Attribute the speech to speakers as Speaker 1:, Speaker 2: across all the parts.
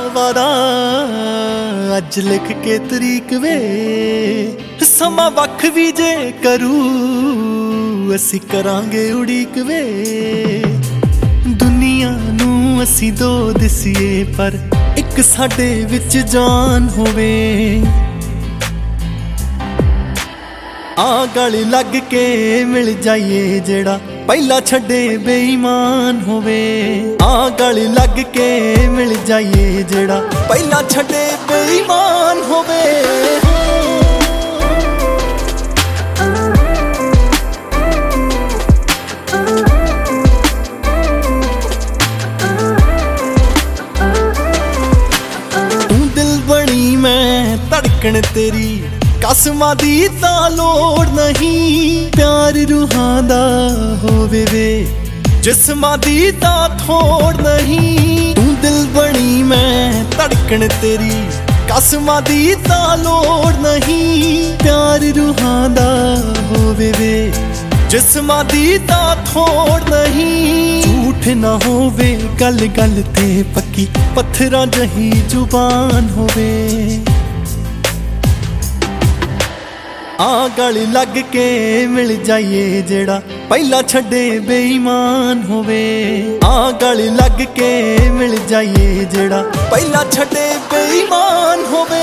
Speaker 1: वादा अज लिख के तरीक वे समा वख भी जे करू असी करांगे उड़ीक वे दुनिया नू असी दो दिसीए पर एक साडे विच जान होवे आ गल लग के मिल जाइए जेड़ा पहला छड़े बेईमान होवे आ गल लग के मिल जाइए जेड़ा पहला छड़े बेईमान होवे तू दिल बनी मैं धड़कन तेरी कसमां दी तां लोड़ नहीं प्यार रूहां दा होवे वे जिस्मां दी तां थोड़ नहीं तू दिल बनी मैं धड़कन तेरी कसमां दी तां लोड़ नहीं प्यार रूहां दा होवे वे जिस्मां दी तां थोड़ नहीं झूठ ना होवे गल गल ते पक्की पत्थरां जही जुबान होवे आ गल लग के मिल जाइए जेड़ा पहला छड़े बेईमान होवे आ गल लग के मिल जाइए जेड़ा पहला छड़े बेईमान होवे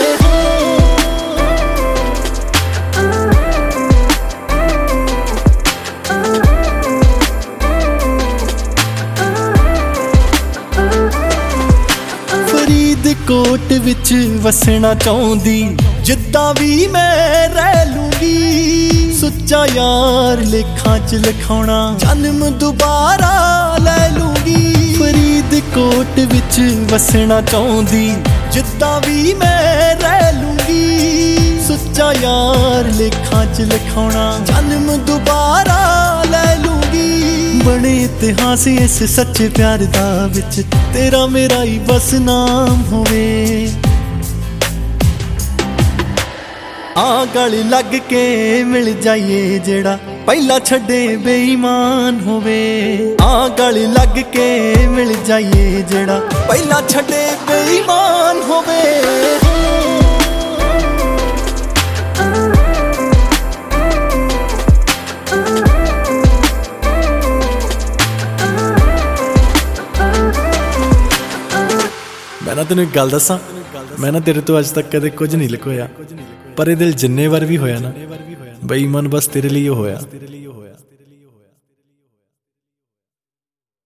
Speaker 1: फरीदकोट विच वसना चाहुंदी जिद्दां भी मैं रह लूंगी सुच्चा यार लेखां च लिखाउणा जन्म दोबारा ले लूंगी फरीदकोट विच वसना चाहुंदी जिद्दां भी मैं रह लूंगी सुच्चा यार लेखां च लिखाउणा जन्म दोबारा ले लूंगी बने इतिहास इस सच्चे प्यार दा विच तेरा मेरा ही बस नाम होवे आ गल लग के मिल जाइए जेड़ा पहला छड़े बेईमान होवे आ गल लग के मिल जाइए जेड़ा पहला छड़े बेईमान होवे मैं ना तेन एक गल दसा मैं ना तेरे तो अज तक कदे कुछ नहीं लुकोया पर ये दिल जिन्ने बार भी होया ना बेईमान बस तेरे लिए होया।